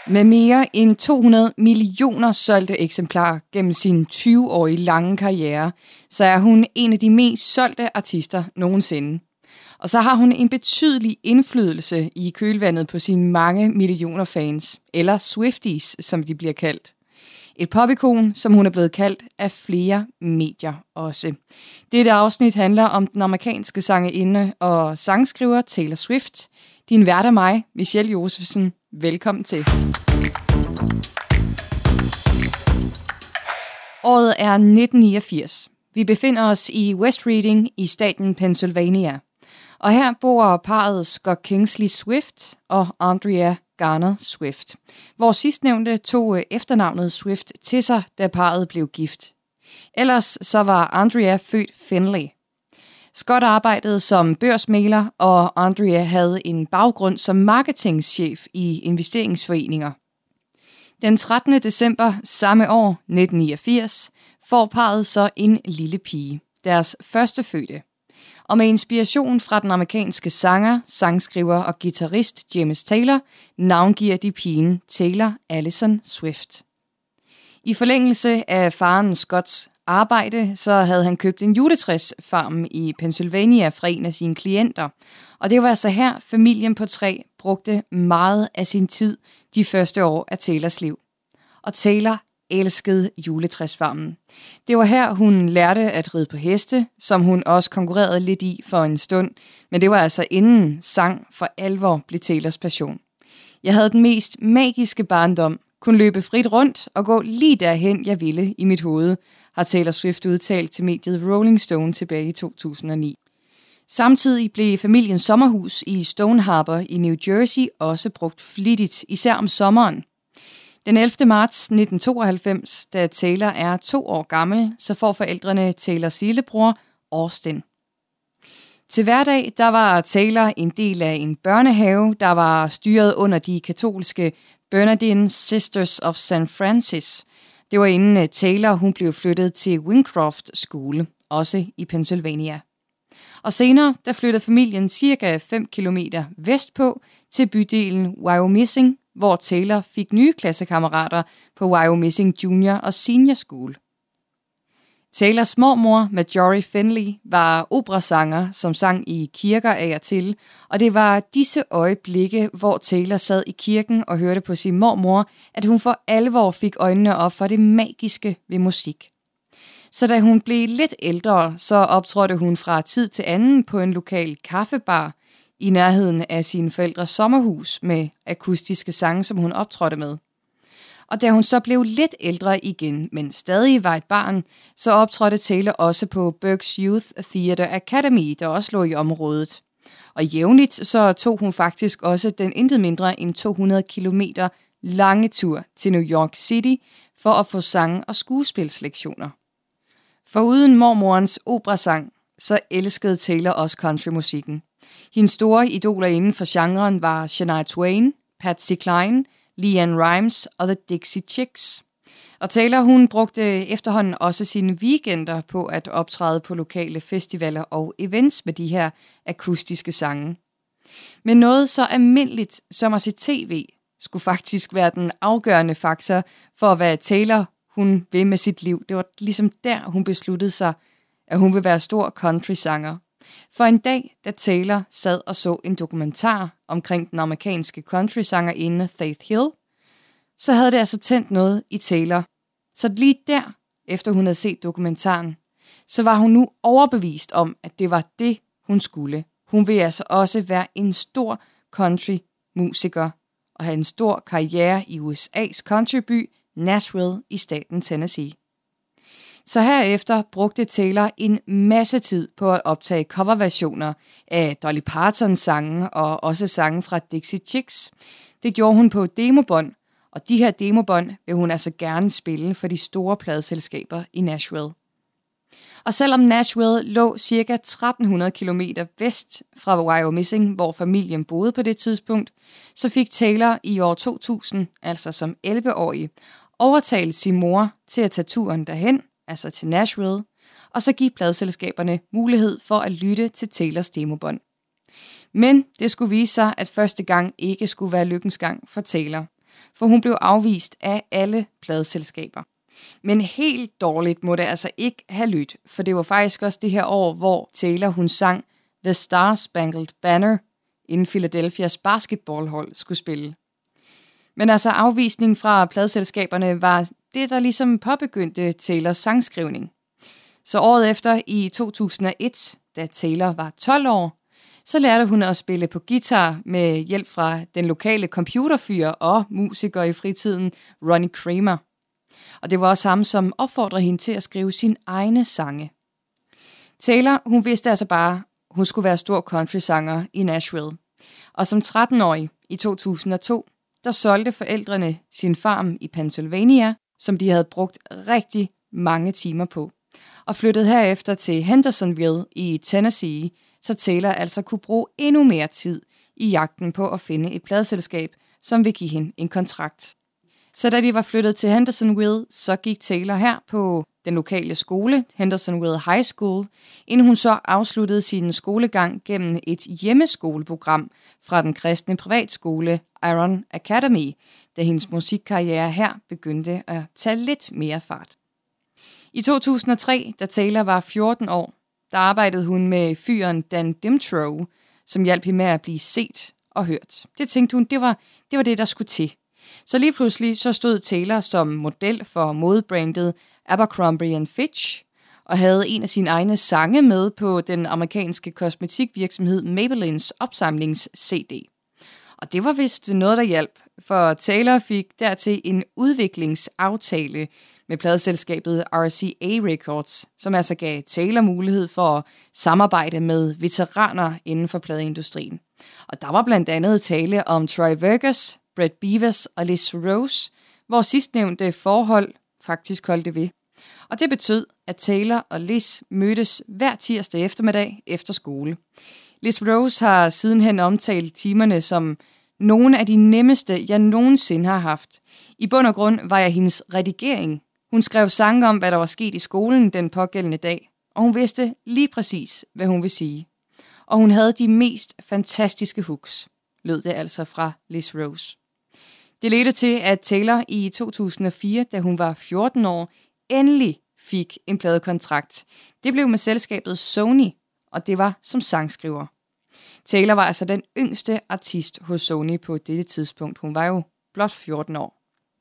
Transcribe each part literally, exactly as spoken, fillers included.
Med mere end to hundrede millioner solgte eksemplarer gennem sin tyve-årige lange karriere, så er hun en af de mest solgte artister nogensinde. Og så har hun en betydelig indflydelse i kølvandet på sine mange millioner fans, eller Swifties, som de bliver kaldt. Et popikon, som hun er blevet kaldt af flere medier også. Dette afsnit handler om den amerikanske sangerinde og sangskriver Taylor Swift. Din vært er mig, Michelle Josefsen. Velkommen til. Året er nitten niogfirs. Vi befinder os i West Reading i staten Pennsylvania. Og her bor parret Scott Kingsley Swift og Andrea Garner Swift, hvor sidstnævnte tog efternavnet Swift til sig, da parret blev gift. Ellers så var Andrea født Finley. Scott arbejdede som børsmægler, og Andrea havde en baggrund som marketingchef i investeringsforeninger. Den trettende december samme år, nitten niogfirs, får parret så en lille pige, deres første fødte. Og med inspiration fra den amerikanske sanger, sangskriver og guitarist James Taylor, navngiver de pigen Taylor Allison Swift. I forlængelse af faren Scotts arbejde, så havde han købt en juletræsfarm i Pennsylvania fra en af sine klienter. Og det var altså her, familien på tre brugte meget af sin tid de første år af Taylors liv. Og Taylor elskede juletræsfarmen. Det var her, hun lærte at ride på heste, som hun også konkurrerede lidt i for en stund. Men det var altså inden sang for alvor blev Taylors passion. Jeg havde den mest magiske barndom, kunne løbe frit rundt og gå lige derhen, jeg ville i mit hoved, har Taylor Swift udtalt til mediet Rolling Stone tilbage i to tusind og ni. Samtidig blev familiens sommerhus i Stone Harbor i New Jersey også brugt flittigt, især om sommeren. Den ellevte marts nitten tooghalvfems, da Taylor er to år gammel, så får forældrene Taylors lillebror Austin. Til hverdag, der var Taylor en del af en børnehave, der var styret under de katolske Bernardine Sisters of Saint Francis. Det var inden Taylor hun blev flyttet til Wincroft School, også i Pennsylvania. Og senere, der flyttede familien cirka fem kilometer vestpå til bydelen Wyomissing, hvor Taylor fik nye klassekammerater på Wyomissing Junior og Senior School. Taylors mormor, Marjorie Finley, var operasanger, som sang i kirker af og til, og det var disse øjeblikke, hvor Taylor sad i kirken og hørte på sin mormor, at hun for alvor fik øjnene op for det magiske ved musik. Så da hun blev lidt ældre, så optrådte hun fra tid til anden på en lokal kaffebar i nærheden af sine forældres sommerhus med akustiske sange, som hun optrådte med. Og da hun så blev lidt ældre igen, men stadig var et barn, så optrådte Taylor også på Berks Youth Theatre Academy, der også lå i området. Og jævnligt så tog hun faktisk også den intet mindre end to hundrede kilometer lange tur til New York City for at få sang- og skuespilslektioner. For uden mormorens operasang, så elskede Taylor også countrymusikken. Hendes store idoler inden for genren var Shania Twain, Patsy Cline, LeAnn Rimes og The Dixie Chicks. Og Taylor hun brugte efterhånden også sine weekender på at optræde på lokale festivaler og events med de her akustiske sange. Men noget så almindeligt som at se tv skulle faktisk være den afgørende faktor for, hvad Taylor hun vil med sit liv. Det var ligesom der, hun besluttede sig, at hun vil være stor country-sanger. For en dag, da Taylor sad og så en dokumentar omkring den amerikanske country-sangerinde Faith Hill, så havde det altså tændt noget i Taylor. Så lige der, efter hun havde set dokumentaren, så var hun nu overbevist om, at det var det, hun skulle. Hun vil altså også være en stor country-musiker og have en stor karriere i U S A's countryby Nashville i staten Tennessee. Så herefter brugte Taylor en masse tid på at optage coverversioner af Dolly Partons sange og også sange fra Dixie Chicks. Det gjorde hun på demobånd, og de her demobånd vil hun altså gerne spille for de store pladeselskaber i Nashville. Og selvom Nashville lå ca. tretten hundrede kilometer vest fra Wyomissing, hvor familien boede på det tidspunkt, så fik Taylor i år to tusind, altså som elleve-årig, overtalt sin mor til at tage turen derhen, altså til Nashville, og så give pladeselskaberne mulighed for at lytte til Taylors demobånd. Men det skulle vise sig, at første gang ikke skulle være lykkens gang for Taylor. for hun blev afvist af alle pladeselskaber. Men helt dårligt må det altså ikke have lyttet, for det var faktisk også det her år, hvor Taylor hun sang The Star Spangled Banner, inden Philadelphias basketballhold skulle spille. Men altså afvisning fra pladeselskaberne var det, der ligesom påbegyndte Taylors sangskrivning. Så året efter, i to tusind og et, da Taylor var tolv år, så lærte hun at spille på guitar med hjælp fra den lokale computerfyr og musiker i fritiden, Ronnie Kramer. Og det var også ham, som opfordrede hende til at skrive sine egne sange. Taylor, hun vidste altså bare, hun skulle være stor countrysanger i Nashville. Og som tretten-årig i to tusind og to, der solgte forældrene sin farm i Pennsylvania, som de havde brugt rigtig mange timer på, og flyttede herefter til Hendersonville i Tennessee, så Taylor altså kunne bruge endnu mere tid i jagten på at finde et pladeselskab, som ville give hende en kontrakt. Så da de var flyttet til Hendersonville, så gik Taylor her på den lokale skole, Hendersonville High School, inden hun så afsluttede sin skolegang gennem et hjemmeskoleprogram fra den kristne privatskole Iron Academy, da hendes musikkarriere her begyndte at tage lidt mere fart. I to tusind og tre, da Taylor var fjorten år, der arbejdede hun med fyren Dan Dimtrow, som hjalp hende med at blive set og hørt. Det tænkte hun, det var det, var det der skulle til. Så lige pludselig så stod Taylor som model for modebrandet Abercrombie and Fitch, og havde en af sine egne sange med på den amerikanske kosmetikvirksomhed Maybellines opsamlings-C D. Og det var vist noget, der hjalp, for Taylor fik dertil en udviklingsaftale med pladeselskabet R C A Records, som altså gav Taylor mulighed for at samarbejde med veteraner inden for pladeindustrien. Og der var blandt andet tale om Troy Verges, Brett Beavers og Liz Rose, hvor sidstnævnte forhold faktisk holdte ved. Og det betød, at Taylor og Liz mødtes hver tirsdag eftermiddag efter skole. Liz Rose har sidenhen omtalt timerne som nogle af de nemmeste, jeg nogensinde har haft. I bund og grund var jeg hendes redigering. Hun skrev sange om, hvad der var sket i skolen den pågældende dag, og hun vidste lige præcis, hvad hun ville sige. Og hun havde de mest fantastiske hooks, lød det altså fra Liz Rose. Det ledte til, at Taylor i to tusind og fire, da hun var fjorten år, endelig fik en pladekontrakt. Det blev med selskabet Sony, og det var som sangskriver. Taylor var altså den yngste artist hos Sony på dette tidspunkt. Hun var jo blot fjorten år.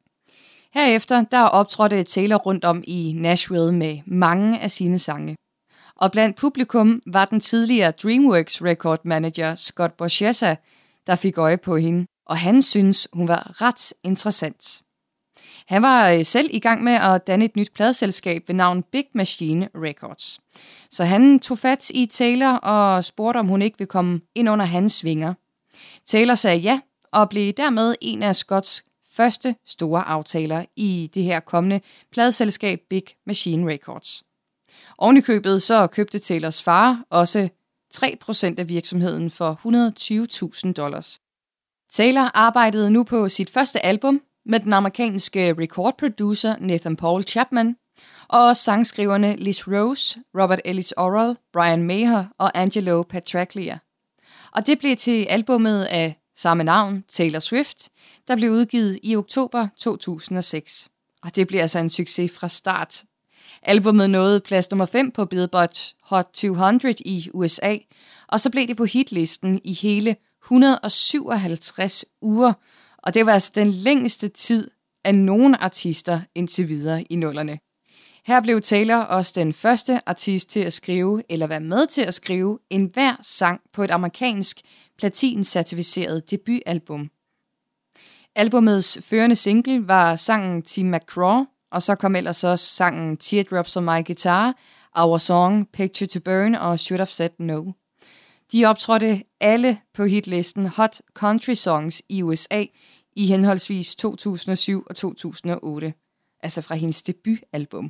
Herefter der optrådte Taylor rundt om i Nashville med mange af sine sange. Og blandt publikum var den tidligere DreamWorks record manager Scott Borchessa, der fik øje på hende, og han synes hun var ret interessant. Han var selv i gang med at danne et nyt pladeselskab ved navn Big Machine Records. Så han tog fat i Taylor og spurgte, om hun ikke ville komme ind under hans vinger. Taylor sagde ja, og blev dermed en af Scotts første store aftaler i det her kommende pladeselskab Big Machine Records. Oven i købet så købte Taylors far også tre procent af virksomheden for et hundrede og tyve tusind dollars. Taylor arbejdede nu på sit første album med den amerikanske recordproducer Nathan Paul Chapman, og også sangskriverne Liz Rose, Robert Ellis Orrell, Brian Maher og Angelo Petraglia. Og det blev til albumet af samme navn, Taylor Swift, der blev udgivet i oktober to tusind og seks. Og det blev altså en succes fra start. Albumet nåede plads nummer fem på Billboard Hot to hundrede i U S A, og så blev det på hitlisten i hele et hundrede og syvoghalvtreds uger, og det var altså den længste tid af nogen artister indtil videre i nullerne. Her blev Taylor også den første artist til at skrive, eller være med til at skrive, enhver sang på et amerikansk platin-certificeret debutalbum. Albumets førende single var sangen Tim McGraw, og så kom ellers også sangen Teardrops on My Guitar, Our Song, Picture to Burn og Should Have Said No. De optrådte alle på hitlisten Hot Country Songs i U S A i henholdsvis to tusind og syv og to tusind og otte, altså fra hendes debutalbum.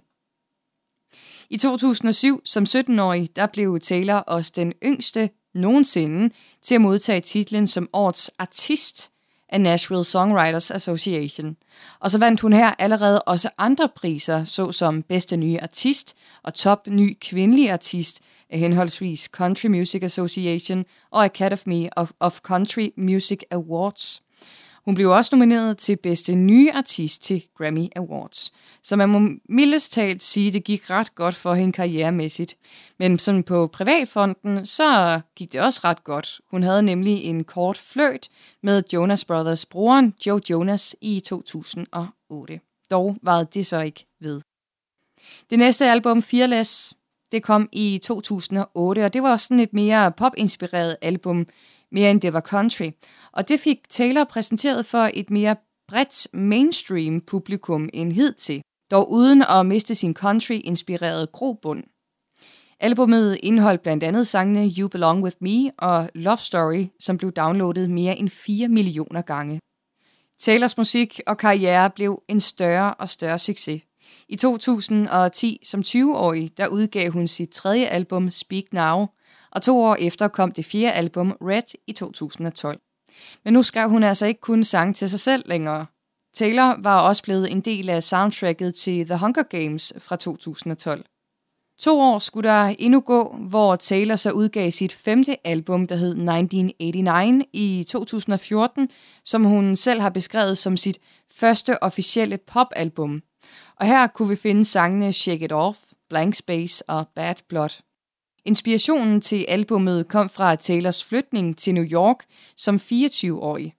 I to tusind og syv, som sytten-årig, der blev Taylor også den yngste nogensinde til at modtage titlen som årets artist af Nashville Songwriters Association. Og så vandt hun her allerede også andre priser, såsom bedste nye artist og top ny kvindelig artist af henholdsvis Country Music Association og Academy of, of Country Music Awards. Hun blev også nomineret til bedste nye artist til Grammy Awards. Så man må mildest talt sige, at det gik ret godt for hende karrieremæssigt. Men sådan på privatfronten, så gik det også ret godt. Hun havde nemlig en kort fløjt med Jonas Brothers broren Joe Jonas i to tusind og otte. Dog varede det så ikke ved. Det næste album, Fearless, det kom i to tusind og otte, og det var også sådan et mere pop-inspireret album, mere end det var country. Og det fik Taylor præsenteret for et mere bredt mainstream publikum end hidtil, dog uden at miste sin country-inspirerede grobund. Albummet indeholdt blandt andet sangene You Belong With Me og Love Story, som blev downloadet mere end fire millioner gange. Taylors musik og karriere blev en større og større succes. I to tusind og ti som tyve-årig, der udgav hun sit tredje album Speak Now, og to år efter kom det fjerde album Red i to tusind og tolv. Men nu skrev hun altså ikke kun sange til sig selv længere. Taylor var også blevet en del af soundtracket til The Hunger Games fra to tusind og tolv. To år skulle der endnu gå, hvor Taylor så udgav sit femte album, der hed nitten otteoghalvfems i to tusind og fjorten, som hun selv har beskrevet som sit første officielle popalbum. Og her kunne vi finde sangene Shake It Off, Blank Space og Bad Blood. Inspirationen til albummet kom fra Taylors flytning til New York som fireogtyve-årig.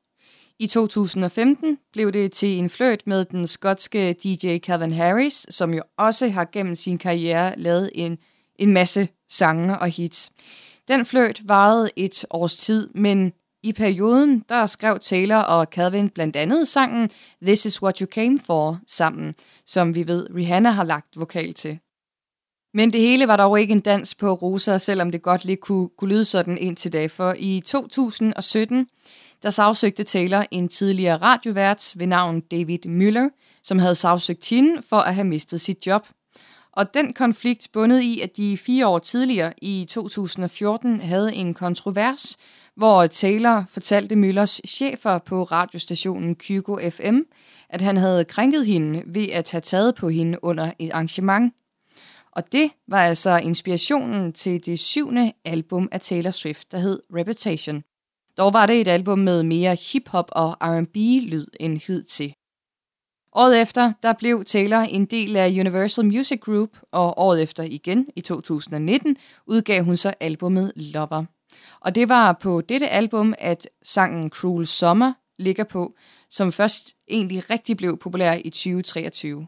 I to tusind og femten blev det til en fløjt med den skotske D J Calvin Harris, som jo også har gennem sin karriere lavet en, en masse sange og hits. Den fløjt varede et års tid, men i perioden der skrev Taylor og Calvin blandt andet sangen This Is What You Came For sammen, som vi ved Rihanna har lagt vokal til. Men det hele var dog ikke en dans på roser, selvom det godt lige kunne, kunne lyde sådan indtil da, for i to tusind og sytten der sagsøgte Taylor en tidligere radiovært ved navn David Müller, som havde sagsøgt hende for at have mistet sit job. Og den konflikt bundet i, at de fire år tidligere i to tusind og fjorten havde en kontrovers, hvor Taylor fortalte Müllers chefer på radiostationen Kygo F M, at han havde krænket hende ved at have taget på hende under et arrangement. Og det var altså inspirationen til det syvende album af Taylor Swift, der hed Reputation. Dog var det et album med mere hip-hop og R and B-lyd end hidtil. Året efter, der blev Taylor en del af Universal Music Group, og året efter igen, i to tusind og nitten, udgav hun så albumet Lover. Og det var på dette album, at sangen Cruel Summer ligger på, som først egentlig rigtig blev populær i tyve treogtyve.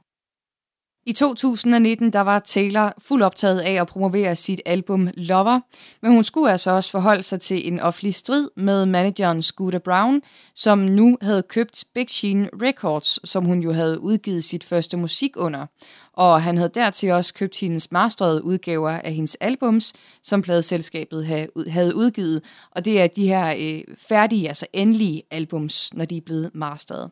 I to tusind og nitten der var Taylor fuld optaget af at promovere sit album Lover, men hun skulle altså også forholde sig til en offentlig strid med manageren Scooter Braun, som nu havde købt Big Sheen Records, som hun jo havde udgivet sit første musik under. Og han havde dertil også købt hendes masterede udgaver af hendes albums, som pladeselskabet havde udgivet, og det er de her øh, færdige, altså endelige albums, når de er blevet masteret.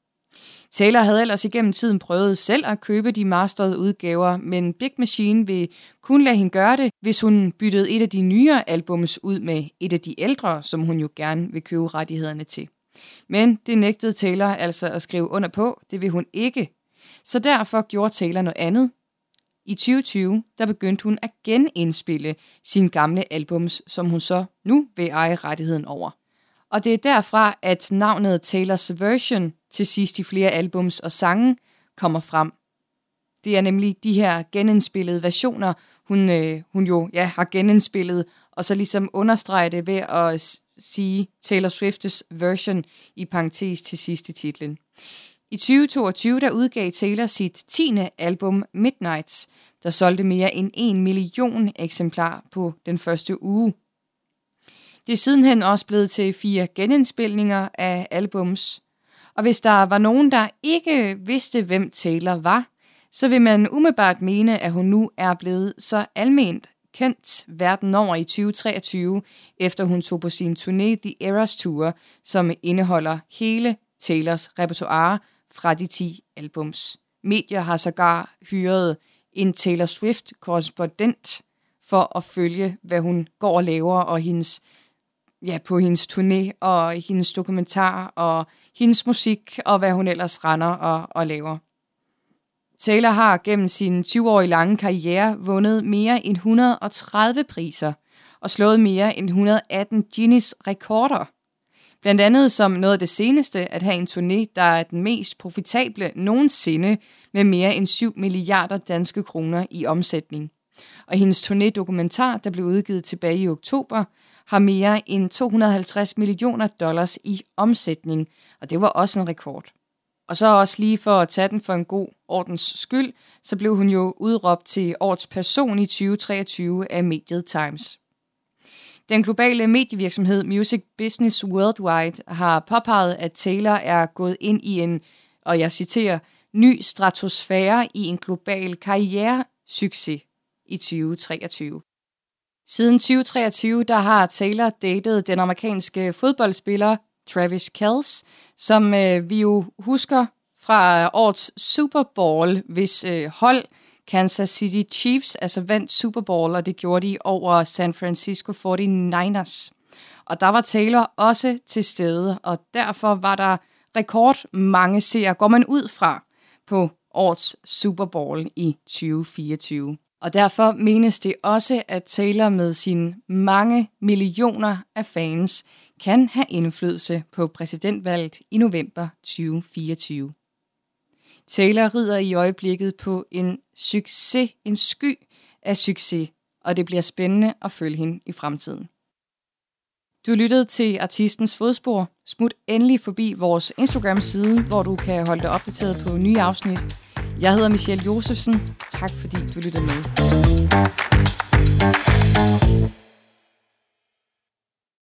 Taylor havde ellers igennem tiden prøvet selv at købe de masterede udgaver, men Big Machine vil kun lade hende gøre det, hvis hun byttede et af de nyere albums ud med et af de ældre, som hun jo gerne vil købe rettighederne til. Men det nægtede Taylor altså at skrive under på, det vil hun ikke. Så derfor gjorde Taylor noget andet. I tyve tyve der begyndte hun at genindspille sine gamle albums, som hun så nu vil eje rettigheden over. Og det er derfra, at navnet Taylor's Version til sidst i flere albums og sange kommer frem. Det er nemlig de her genindspillede versioner, hun, øh, hun jo ja, har genindspillet, og så ligesom understreger det ved at sige Taylor Swift's Version i parentes til sidst i titlen. I tyve toogtyve der udgav Taylor sit tiende album Midnights, der solgte mere end en million eksemplar på den første uge. Det er sidenhen også blevet til fire genindspilninger af albums. Og hvis der var nogen, der ikke vidste, hvem Taylor var, så vil man umiddelbart mene, at hun nu er blevet så alment kendt verden over i tyve treogtyve, efter hun tog på sin turné The Eras Tour, som indeholder hele Taylors repertoire fra de ti albums. Medier har sågar hyret en Taylor Swift-korrespondent for at følge, hvad hun går og laver, og hendes ja, på hendes turné, og hendes dokumentar, og hendes musik, og hvad hun ellers render og, og laver. Taylor har gennem sin tyve-årige lange karriere vundet mere end et hundrede og tredive priser, og slået mere end et hundrede og atten Guinness rekorder. Blandt andet som noget af det seneste at have en turné, der er den mest profitable nogensinde med mere end syv milliarder danske kroner i omsætning. Og hendes turné-dokumentar, der blev udgivet tilbage i oktober, har mere end to hundrede og halvtreds millioner dollars i omsætning, og det var også en rekord. Og så også lige for at tage den for en god ordens skyld, så blev hun jo udråbt til årets person i tyve treogtyve af mediet Times. Den globale medievirksomhed Music Business Worldwide har påpeget, at Taylor er gået ind i en, og jeg citerer, ny stratosfære i en global karrieresucces i tyve treogtyve. Siden tyve treogtyve der har Taylor datet den amerikanske fodboldspiller Travis Kelce, som øh, vi jo husker fra årets Super Bowl, hvis øh, hold Kansas City Chiefs altså vandt Super Bowl, og det gjorde de over San Francisco forty-niners. Og der var Taylor også til stede, og derfor var der rekord mange seere, går man ud fra, på årets Super Bowl i tyve fireogtyve. Og derfor menes det også, at Taylor med sine mange millioner af fans kan have indflydelse på præsidentvalget i november tyve fireogtyve. Taylor rider i øjeblikket på en succes, en sky af succes, og det bliver spændende at følge hende i fremtiden. Du lyttede til Artistens Fodspor. Smut endelig forbi vores Instagram-side, hvor du kan holde dig opdateret på nye afsnit. Jeg hedder Michelle Josefsen. Tak fordi du lyttede med.